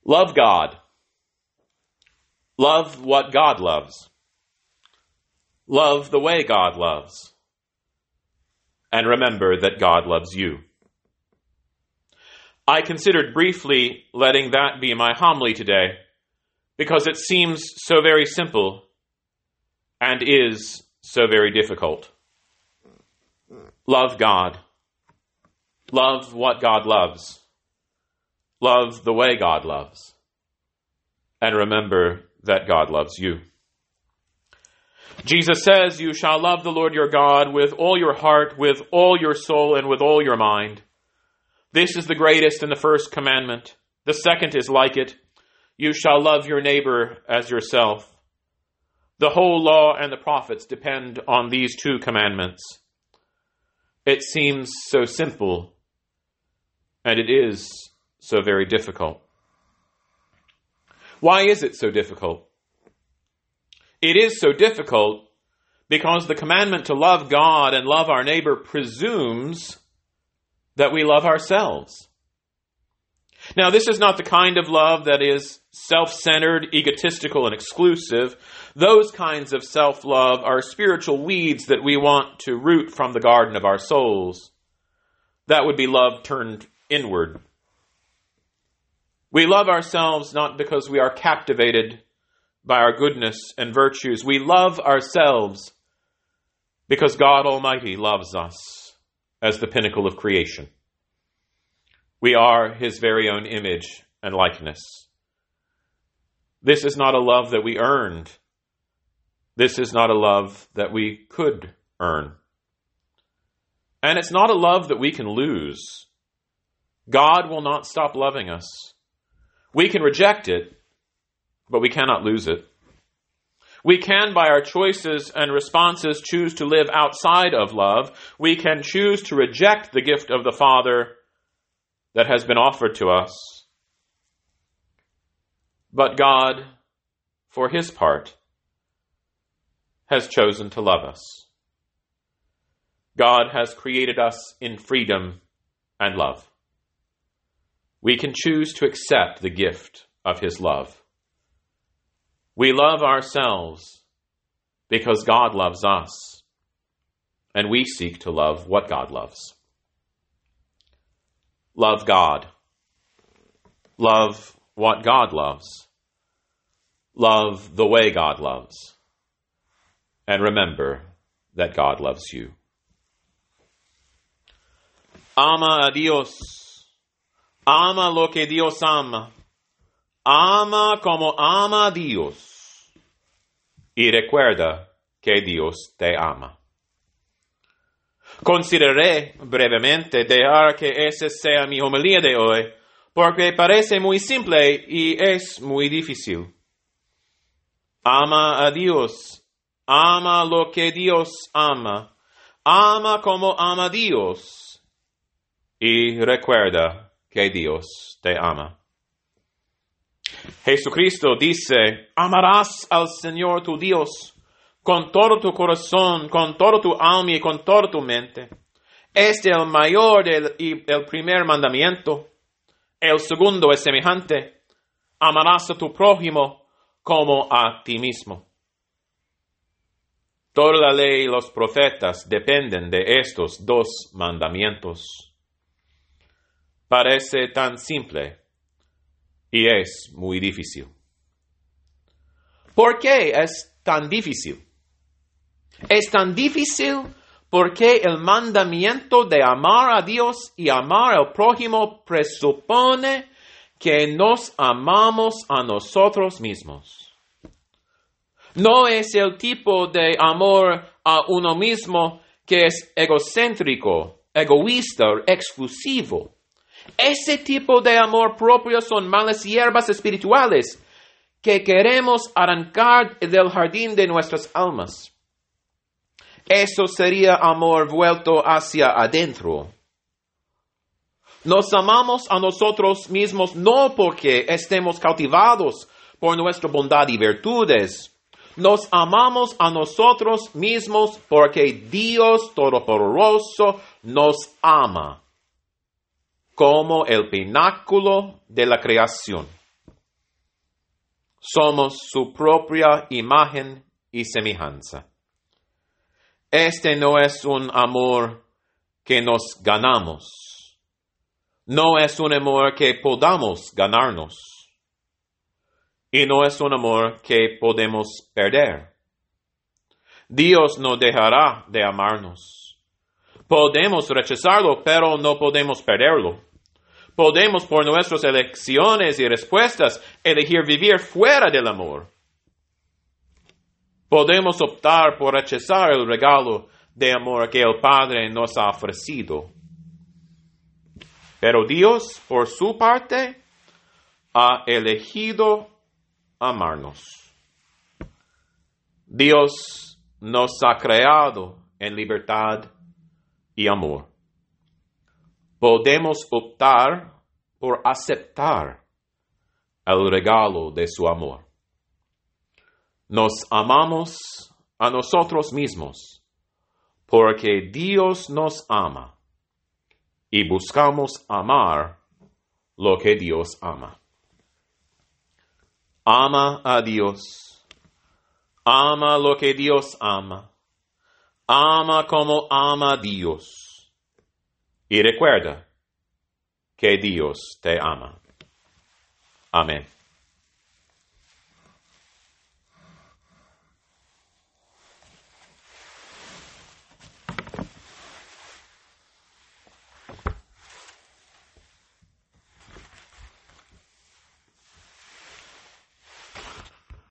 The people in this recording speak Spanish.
Love God. Love what God loves. Love the way God loves. And remember that God loves you. I considered briefly letting that be my homily today because it seems so very simple and is so very difficult. Love God. Love what God loves. Love the way God loves. And remember that God loves you. Jesus says, "You shall love the Lord your God with all your heart, with all your soul, and with all your mind. This is the greatest and the first commandment. The second is like it. You shall love your neighbor as yourself." The whole law and the prophets depend on these two commandments. It seems so simple, and it is so very difficult. Why is it so difficult? It is so difficult because the commandment to love God and love our neighbor presumes that we love ourselves. Now, this is not the kind of love that is self-centered, egotistical, and exclusive. Those kinds of self-love are spiritual weeds that we want to root from the garden of our souls. That would be love turned inward. We love ourselves not because we are captivated by our goodness and virtues. We love ourselves because God Almighty loves us as the pinnacle of creation. We are His very own image and likeness. This is not a love that we earned. This is not a love that we could earn. And it's not a love that we can lose. God will not stop loving us. We can reject it, but we cannot lose it. We can, by our choices and responses, choose to live outside of love. We can choose to reject the gift of the Father that has been offered to us. But God, for His part, has chosen to love us. God has created us in freedom and love. We can choose to accept the gift of His love. We love ourselves because God loves us, and we seek to love what God loves. Love God. Love what God loves. Love the way God loves. And remember that God loves you. Ama a Dios. Ama lo que Dios ama. Ama como ama a Dios. Y recuerda que Dios te ama. Consideraré brevemente dejar que esa sea mi homilía de hoy, porque parece muy simple y es muy difícil. Ama a Dios. Ama lo que Dios ama. Ama como ama a Dios. Y recuerda que Dios te ama. Jesucristo dice, amarás al Señor tu Dios con todo tu corazón, con todo tu alma y con toda tu mente. Este es el mayor y el primer mandamiento. El segundo es semejante. Amarás a tu prójimo como a ti mismo. Toda la ley y los profetas dependen de estos dos mandamientos. Parece tan simple y es muy difícil. ¿Por qué es tan difícil? Es tan difícil porque el mandamiento de amar a Dios y amar al prójimo presupone que nos amamos a nosotros mismos. No es el tipo de amor a uno mismo que es egocéntrico, egoísta, exclusivo. Ese tipo de amor propio son malas hierbas espirituales que queremos arrancar del jardín de nuestras almas. Eso sería amor vuelto hacia adentro. Nos amamos a nosotros mismos no porque estemos cautivados por nuestra bondad y virtudes. Nos amamos a nosotros mismos porque Dios Todopoderoso nos ama como el pináculo de la creación. Somos su propia imagen y semejanza. Este no es un amor que nos ganamos. No es un amor que podamos ganarnos. Y no es un amor que podemos perder. Dios no dejará de amarnos. Podemos rechazarlo, pero no podemos perderlo. Podemos, por nuestras elecciones y respuestas, elegir vivir fuera del amor. Podemos optar por rechazar el regalo de amor que el Padre nos ha ofrecido. Pero Dios, por su parte, ha elegido amarnos. Dios nos ha creado en libertad y amor. Podemos optar por aceptar el regalo de su amor. Nos amamos a nosotros mismos porque Dios nos ama y buscamos amar lo que Dios ama. Ama a Dios. Ama lo que Dios ama. Ama como ama a Dios. Y recuerda que Dios te ama. Amén.